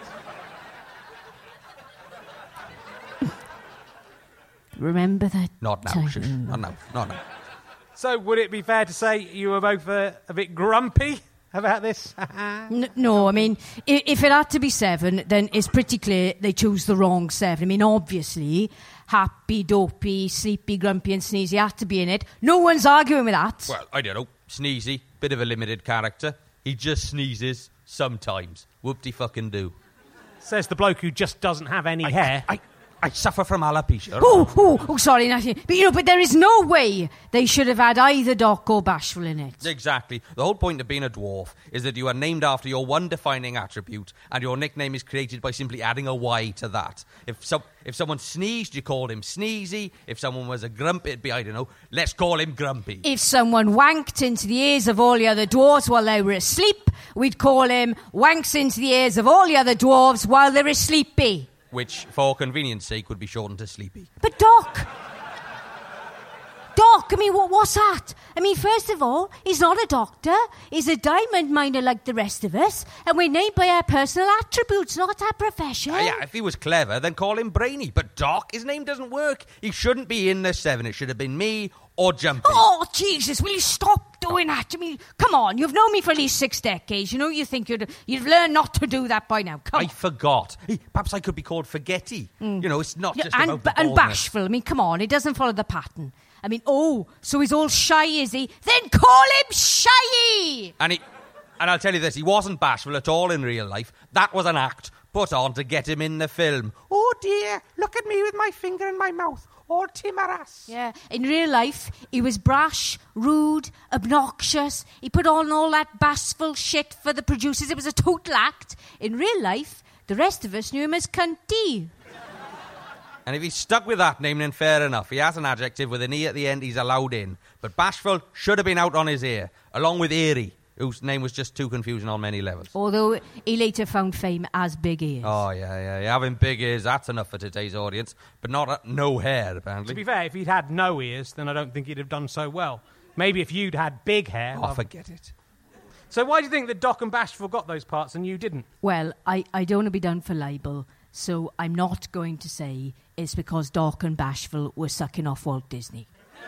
Remember that Not now, time. shush. Not now, not now. So, would it be fair to say you were both uh, a bit grumpy about this? N- no, I mean, if, if it had to be seven, then it's pretty clear they chose the wrong seven. I mean, obviously, happy, dopey, sleepy, grumpy and sneezy had to be in it. No one's arguing with that. Well, I don't know. Sneezy, bit of a limited character. He just sneezes sometimes. Whoop-de-fucking-do. Says the bloke who just doesn't have any I, hair. I, I suffer from alopecia. Oh, oh, oh, sorry, Natty. But, you know, but there is no way they should have had either Doc or Bashful in it. Exactly. The whole point of being a dwarf is that you are named after your one defining attribute, and your nickname is created by simply adding a Y to that. If some, if someone sneezed, you called him Sneezy. If someone was a grump, it'd be, I don't know, let's call him Grumpy. If someone wanked into the ears of all the other dwarves while they were asleep, we'd call him Wanks into the ears of all the other dwarves while they're asleepy. Which, for convenience sake, would be shortened to Sleepy. But Doc! Doc, I mean, what, what's that? I mean, first of all, he's not a doctor. He's a diamond miner like the rest of us. And we're named by our personal attributes, not our profession. Uh, yeah, if he was clever, then call him Brainy. But Doc, his name doesn't work. He shouldn't be in the seven. It should have been me or Jumpy. Oh, Jesus, will you stop doing that to me? Come on, you've known me for at least six decades. You know, you think you'd, you've learned not to do that by now. Come I on. forgot. Hey, perhaps I could be called Forgetty. Mm. You know, it's not yeah, just and, about the And boldness. Bashful, I mean, come on, he doesn't follow the pattern. I mean, oh, so he's all shy, is he? Then call him Shyy! And he, and I'll tell you this, he wasn't bashful at all in real life. That was an act put on to get him in the film. Oh dear, look at me with my finger in my mouth. All timorous. Yeah, in real life, he was brash, rude, obnoxious. He put on all that bashful shit for the producers. It was a total act. In real life, the rest of us knew him as Cunty. And if he's stuck with that name, then fair enough. He has an adjective with an E at the end, he's allowed in. But Bashful should have been out on his ear, along with Eerie, whose name was just too confusing on many levels. Although he later found fame as Big Ears. Oh, yeah, yeah, yeah. Having big ears, that's enough for today's audience. But not uh, no hair, apparently. To be fair, if he'd had no ears, then I don't think he'd have done so well. Maybe if you'd had big hair... Oh, well, forget it. So why do you think that Doc and Bashful got those parts and you didn't? Well, I, I don't want to be done for libel, so I'm not going to say it's because Doc and Bashful were sucking off Walt Disney.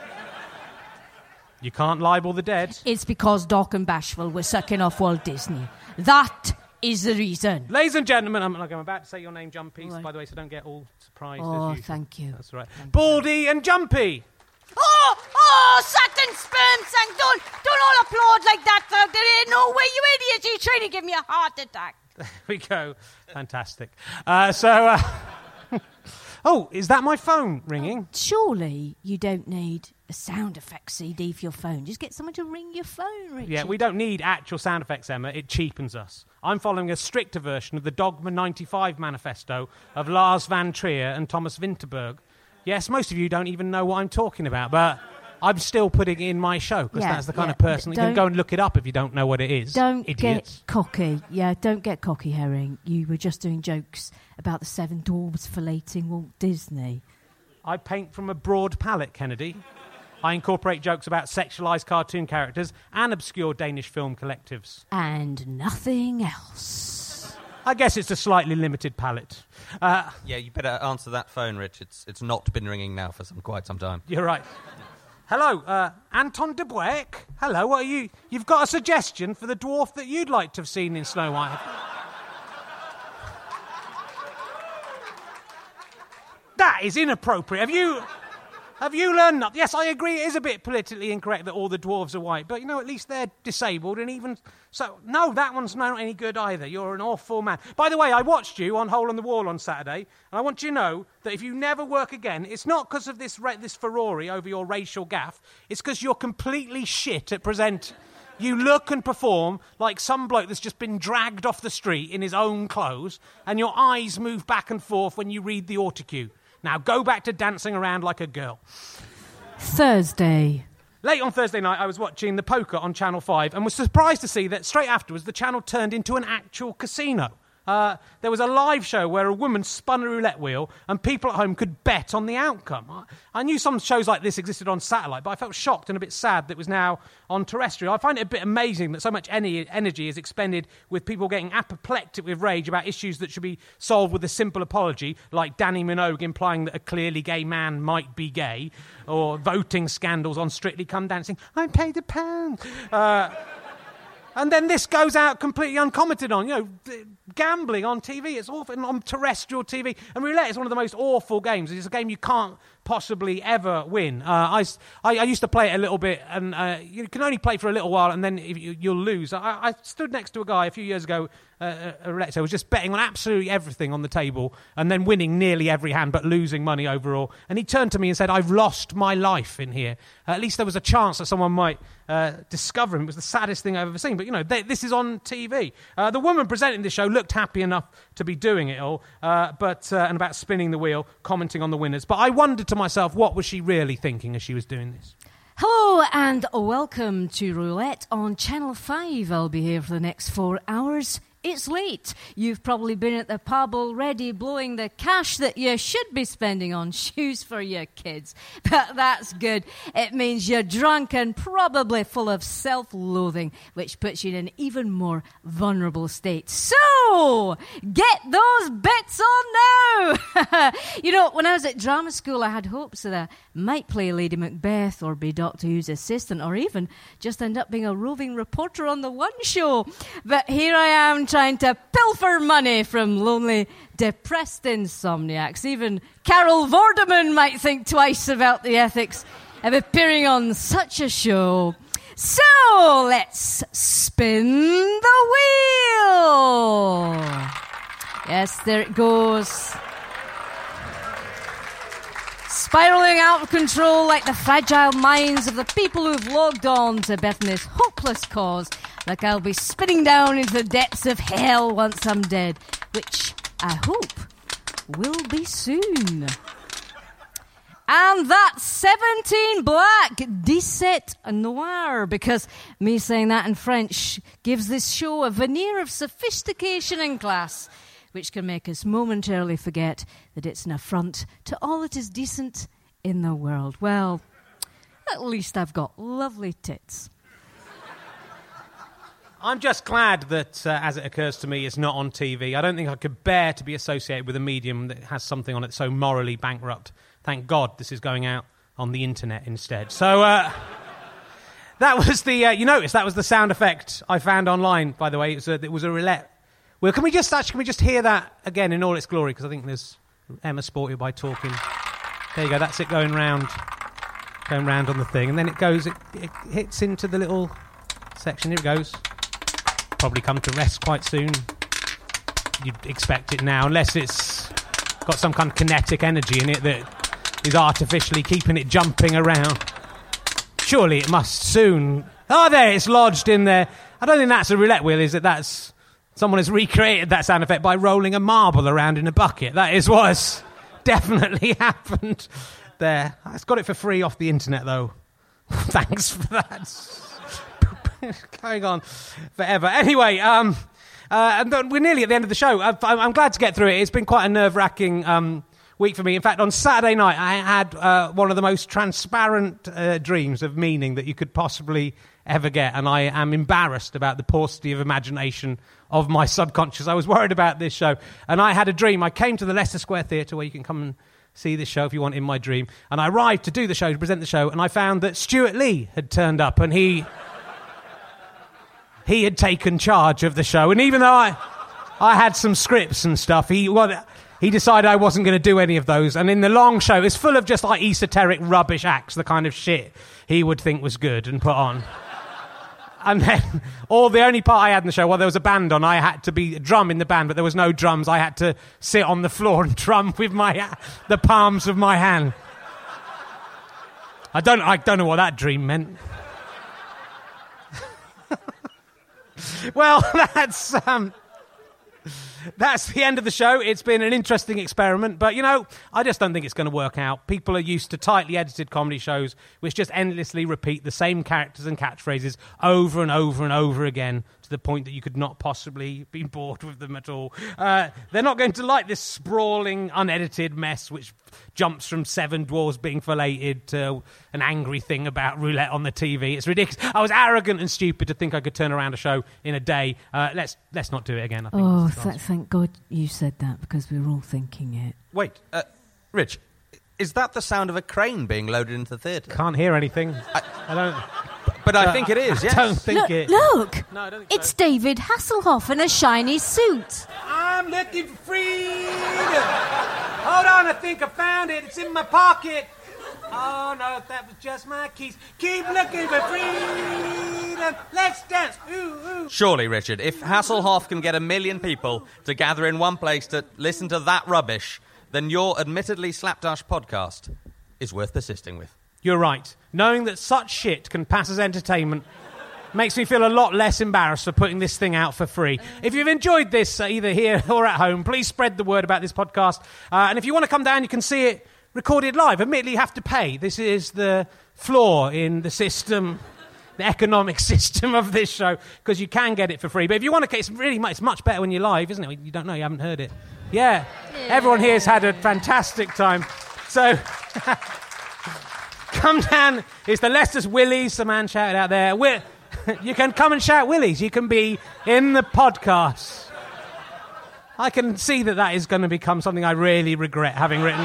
You can't libel the dead. It's because Doc and Bashful were sucking off Walt Disney. That is the reason. Ladies and gentlemen, I'm, like, I'm about to say your name, Jumpy, right. by the way, so don't get all surprised. Oh, as you. thank you. That's right. Thank Baldy you. And Jumpy. Oh, oh, Saturn sperm sang. Don't, don't all applaud like that. Though. There ain't no way, you idiots. You're trying to give me a heart attack. There we go. Fantastic. Uh, so, uh, oh, is that my phone ringing? Surely you don't need a sound effects C D for your phone. Just get someone to ring your phone, Richard. Yeah, we don't need actual sound effects, Emma. It cheapens us. I'm following a stricter version of the Dogma ninety-five manifesto of Lars van Trier and Thomas Vinterberg. Yes, most of you don't even know what I'm talking about, but I'm still putting it in my show because yeah, that's the kind yeah. of person... Don't, you can go and look it up if you don't know what it is. Don't idiots. get cocky. Yeah, don't get cocky, Herring. You were just doing jokes about the seven dwarves filleting Walt Disney. I paint from a broad palette, Kennedy. I incorporate jokes about sexualised cartoon characters and obscure Danish film collectives. And nothing else. I guess it's a slightly limited palette. Uh, yeah, you better answer that phone, Rich. It's it's not been ringing now for some quite some time. You're right. Hello, uh, Anton de Boeck. Hello, what are you? You've got a suggestion for the dwarf that you'd like to have seen in Snow White. That is inappropriate. Have you... Have you learned nothing? Yes, I agree, it is a bit politically incorrect that all the dwarves are white, but, you know, at least they're disabled, and even... So, no, that one's not any good either. You're an awful man. By the way, I watched you on Hole in the Wall on Saturday, and I want you to know that if you never work again, it's not because of this ra- this furore over your racial gaffe, it's because you're completely shit at present. You look and perform like some bloke that's just been dragged off the street in his own clothes, and your eyes move back and forth when you read the autocue. Now, go back to dancing around like a girl. Thursday. Late on Thursday night, I was watching the poker on Channel five and was surprised to see that straight afterwards, the channel turned into an actual casino. Uh, there was a live show where a woman spun a roulette wheel and people at home could bet on the outcome. I, I knew some shows like this existed on satellite, but I felt shocked and a bit sad that it was now on terrestrial. I find it a bit amazing that so much any energy is expended with people getting apoplectic with rage about issues that should be solved with a simple apology, like Danny Minogue implying that a clearly gay man might be gay, or voting scandals on Strictly Come Dancing. I paid a pound. Uh... And then this goes out completely uncommented on. You know, d- gambling on T V, it's awful, on terrestrial T V. And roulette is one of the most awful games. It's a game you can't possibly ever win. Uh, I, I, I used to play it a little bit, and uh, you can only play for a little while, and then if you, you'll lose. I, I stood next to a guy a few years ago, uh, a roulette who was just betting on absolutely everything on the table, and then winning nearly every hand, but losing money overall. And he turned to me and said, "I've lost my life in here." Uh, at least there was a chance that someone might uh, discover him. It was the saddest thing I've ever seen. But, you know, they, this is on T V. Uh, the woman presenting this show looked happy enough to be doing it all, uh, but uh, and about spinning the wheel, commenting on the winners. But I wondered to myself, what was she really thinking as she was doing this? Hello and welcome to Roulette on Channel five. I'll be here for the next four hours. It's late. You've probably been at the pub already blowing the cash that you should be spending on shoes for your kids. But that's good. It means you're drunk and probably full of self-loathing, which puts you in an even more vulnerable state. So, get those bets on now! You know, when I was at drama school, I had hopes that I might play Lady Macbeth or be Doctor Who's assistant or even just end up being a roving reporter on the One Show. But here I am, trying to pilfer money from lonely, depressed insomniacs. Even Carol Vorderman might think twice about the ethics of appearing on such a show. So, let's spin the wheel. Yes, there it goes. Spiraling out of control like the fragile minds of the people who've logged on to Bethany's hopeless cause. Like I'll be spinning down into the depths of hell once I'm dead, which I hope will be soon. And that's seventeen black, dix-sept noir, because me saying that in French gives this show a veneer of sophistication and class, which can make us momentarily forget that it's an affront to all that is decent in the world. Well, at least I've got lovely tits. I'm just glad that, uh, as it occurs to me, it's not on T V. I don't think I could bear to be associated with a medium that has something on it so morally bankrupt. Thank God this is going out on the internet instead. So, uh, that was the, uh, you notice, that was the sound effect I found online, by the way. It was a, it was a roulette. Well, can we just actually, can we just hear that again in all its glory? Because I think there's Emma sported by talking. There you go, that's it going round, going round on the thing. And then it goes, it, it hits into the little section. Here it goes. Probably come to rest quite soon. You'd expect it now, unless it's got some kind of kinetic energy in it that is artificially keeping it jumping around. Surely it must soon... Oh, there, it's lodged in there. I don't think that's a roulette wheel, is it? That's... Someone has recreated that sound effect by rolling a marble around in a bucket. That is what has definitely happened there. It's got it for free off the internet, though. Thanks for that. Going on forever. Anyway, um, uh, and we're nearly at the end of the show. I'm, I'm glad to get through it. It's been quite a nerve-wracking um, week for me. In fact, on Saturday night, I had uh, one of the most transparent uh, dreams of meaning that you could possibly ever get, and I am embarrassed about the paucity of imagination of my subconscious. I was worried about this show, and I had a dream. I came to the Leicester Square Theatre, where you can come and see this show if you want in my dream, and I arrived to do the show, to present the show, and I found that Stuart Lee had turned up, and he... He had taken charge of the show, and even though I, I had some scripts and stuff, he well, he decided I wasn't going to do any of those. And in the long show, it's full of just like esoteric rubbish acts, the kind of shit he would think was good and put on. And then, all the only part I had in the show, while there was a band on, I had to be a drum in the band, but there was no drums. I had to sit on the floor and drum with my the palms of my hand. I don't, I don't know what that dream meant. Well, that's um, that's the end of the show. It's been an interesting experiment, but, you know, I just don't think it's going to work out. People are used to tightly edited comedy shows which just endlessly repeat the same characters and catchphrases over and over and over again to the point that you could not possibly be bored with them at all. Uh, they're not going to like this sprawling, unedited mess which jumps from seven dwarves being filleted to an angry thing about roulette on the T V. It's ridiculous. I was arrogant and stupid to think I could turn around a show in a day. Uh, let's let's not do it again. I think. Oh, th- thank God you said that, because we were all thinking it. Wait, uh, Rich, is that the sound of a crane being loaded into the theatre? Can't hear anything. I, I don't... But I uh, think it is, yes. I don't think look, it... Look! No, I don't think it's so. David Hasselhoff in a shiny suit. I'm looking for freedom. Hold on, I think I found it. It's in my pocket. Oh, no, that was just my keys. Keep looking for freedom. Let's dance. Ooh, ooh. Surely, Richard, if Hasselhoff can get a million people to gather in one place to listen to that rubbish, then your admittedly slapdash podcast is worth persisting with. You're right. Knowing that such shit can pass as entertainment makes me feel a lot less embarrassed for putting this thing out for free. If you've enjoyed this, uh, either here or at home, please spread the word about this podcast. Uh, and if you want to come down, you can see it recorded live. Admittedly, you have to pay. This is the flaw in the system, the economic system of this show, because you can get it for free. But if you want to, it's really much, it's much better when you're live, isn't it? You don't know, you haven't heard it. Yeah. yeah. Everyone here has had a fantastic time. So... Come down. It's the Leicester's Willies. The man shouted out there. We're, you can come and shout Willies. You can be in the podcast. I can see that that is going to become something I really regret having written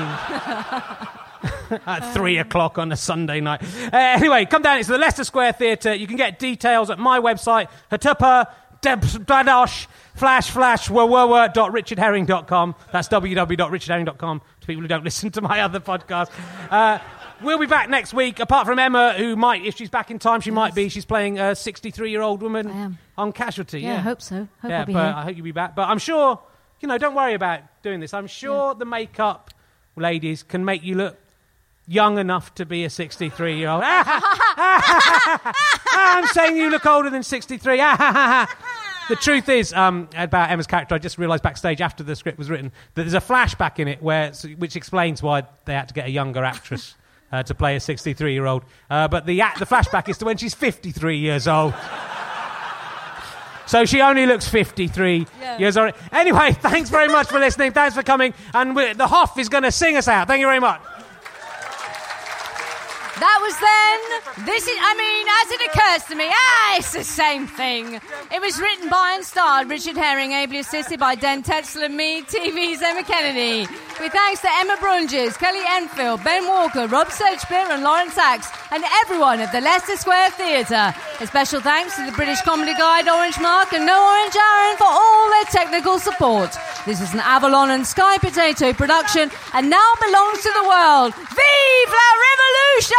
at three o'clock on a Sunday night. Uh, anyway, come down. It's the Leicester Square Theatre. You can get details at my website, hatupa dadosh flash flash www dot richard herring dot com. That's w w w dot richard herring dot com to people who don't listen to my other podcast. Uh, We'll be back next week, apart from Emma, who might, if she's back in time, she yes. might be. She's playing a sixty-three-year-old woman I am. on Casualty. Yeah, yeah, I hope so. Hope yeah, I'll be but here. I hope you'll be back. But I'm sure, you know, don't worry about doing this. I'm sure yeah. the makeup ladies can make you look young enough to be a sixty-three-year-old. I'm saying you look older than sixty-three. The truth is, um, about Emma's character, I just realised backstage after the script was written that there's a flashback in it where, which explains why they had to get a younger actress Uh, to play a sixty-three-year-old. Uh, but the the flashback is to when she's fifty-three years old. So she only looks fifty-three yeah. years old. Anyway, thanks very much for listening. Thanks for coming. And we're, the Hoff is going to sing us out. Thank you very much. That was then. This is, I mean, as it occurs to me, ah, it's the same thing. It was written by and starred Richard Herring, ably assisted by Den Tetzel and me, T V's Emma Kennedy. With thanks to Emma Brunges, Kelly Enfield, Ben Walker, Rob Sedgbeer and Lawrence Sachs, and everyone at the Leicester Square Theatre. A special thanks to the British Comedy Guide, Orange Mark, and No Orange Aaron for all their technical support. This is an Avalon and Sky Potato production, and now belongs to the world. Vive la Revolution!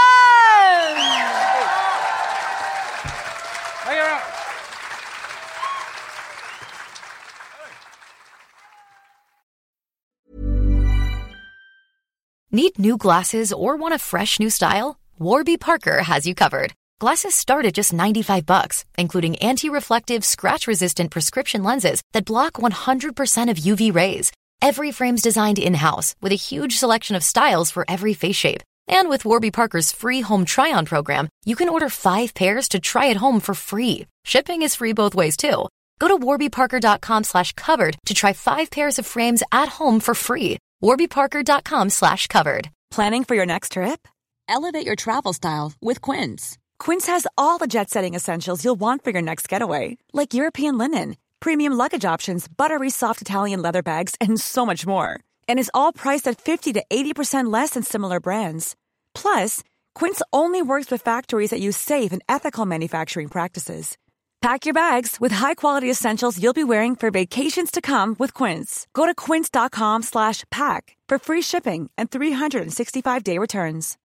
Need new glasses or want a fresh new style? Warby Parker has you covered. Glasses start at just ninety-five bucks, including anti-reflective, scratch-resistant prescription lenses that block one hundred percent of U V rays. Every frame's designed in-house with a huge selection of styles for every face shape. And with Warby Parker's free home try-on program, you can order five pairs to try at home for free. Shipping is free both ways, too. Go to warbyparker.com slash covered to try five pairs of frames at home for free. warbyparker.com slash covered. Planning for your next trip? Elevate your travel style with Quince. Quince has all the jet-setting essentials you'll want for your next getaway, like European linen, premium luggage options, buttery soft Italian leather bags, and so much more. And is all priced at fifty to eighty percent less than similar brands. Plus, Quince only works with factories that use safe and ethical manufacturing practices. Pack your bags with high-quality essentials you'll be wearing for vacations to come with Quince. Go to quince.com slash pack for free shipping and three sixty-five day returns.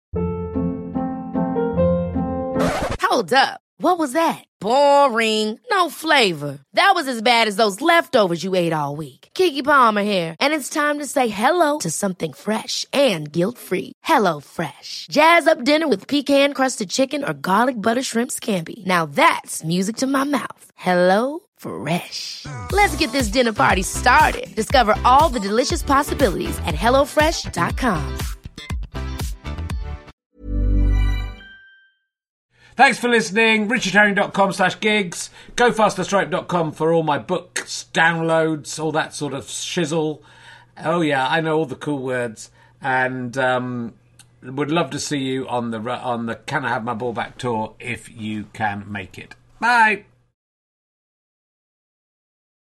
Hold up. What was that? Boring. No flavor. That was as bad as those leftovers you ate all week. Keke Palmer here, and it's time to say hello to something fresh and guilt-free. Hello Fresh. Jazz up dinner with pecan-crusted chicken or garlic butter shrimp scampi. Now that's music to my mouth. Hello Fresh. Let's get this dinner party started. Discover all the delicious possibilities at hello fresh dot com. Thanks for listening. richardherring.com slash gigs. gofasterstripe dot com for all my books, downloads, all that sort of shizzle. Oh, yeah, I know all the cool words. And um, would love to see you on the on the Can I Have My Ball Back tour if you can make it. Bye.